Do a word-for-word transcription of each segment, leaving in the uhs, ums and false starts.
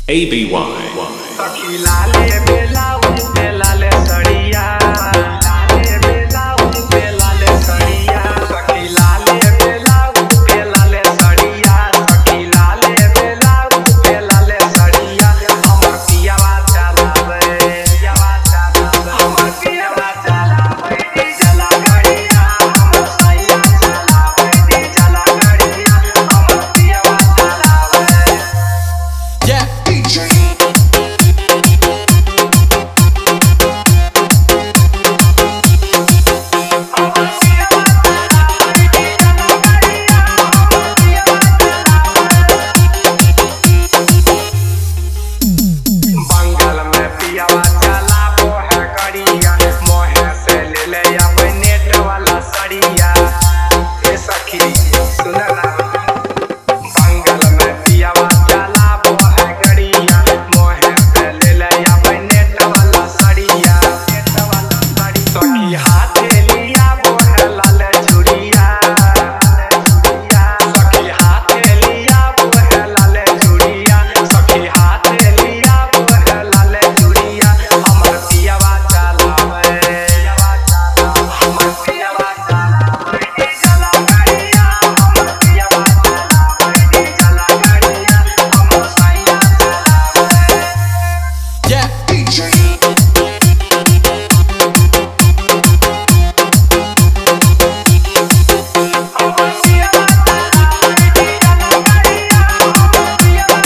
A B Y. सखी लाले बेलाउन पे लाले सड़िया लाले बेलाउन पे लाले सड़िया सखी लाले बेलाउन पे लाले सड़िया सखी लाले बेलाउन पे लाले सड़िया हमर पियावा चलावे पियावा चलावे हमर पियावा चलावे डीजल गाड़िया हमर सैया चलावे डीजल गाड़िया हमर पियावा चलावे Yeah, D J. बंगाल में पियावा चलाबो है गाड़िया मोहे से ले ले आवे नेट वाला सड़िया ए सखी सुन ना बंगाल में पियावा चलाबो है गाड़िया मोहे से ले ले आवे नेट वाला सड़िया नेट वाला सड़ी सखी हाथ लिया वो है लाल चूड़िया सखी हाथ लिया वो है लाल चूड़िया सखी हाथ लिया वो है लाल चूड़िया हमर पियावा चलावे पियावा चलावे हमर पियावा चलावे डीजल गाड़िया हमर पियावा चलावे डीजल गाड़िया हमर सैया चलावे Yeah, D J. हमर पियावा चलावे डीजल गाड़िया हमर पियावा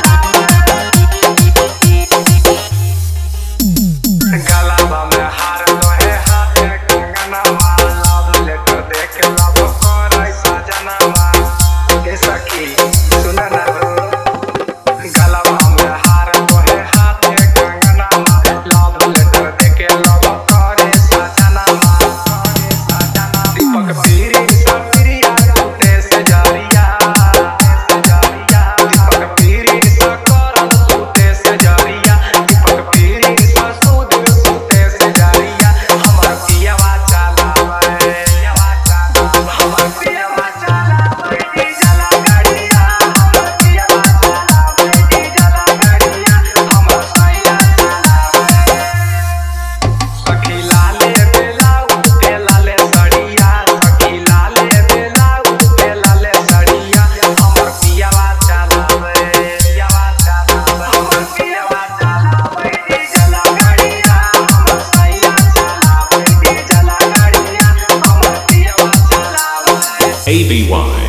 चलावे गलाबा में हार तोहे हाथे कंगनवा लव लेटर देख लव करे सजनवा ए सखी सुन ना हो गलाबा में हार तोहे हाथे कंगनवा लव लेटर देख लव करे सजनवा करे सजनवा दीपक पीरी सपिरिया टूटे से जरिया से जरिया दीपक पीरी सकरल टूटे से जरिया दीपक पीरी ससुद टूटे से जरिया हमर पियावा चलावे पियावा चलावे हमर पियावा चलावे डीजल गाड़िया हमर पियावा चलावे डीजल गाड़िया हमर सैया चलावे सखी लाले बेलाउन पे लाले सड़िया सखी लाले बेलाउन पे लाले सड़िया हमर पियावा चलावे पियावा चलावे हमर पियावा चलावे डीजल गाड़िया हमर सैया चलावे डीजल गाड़िया हमर पियावा चलावे A B Y.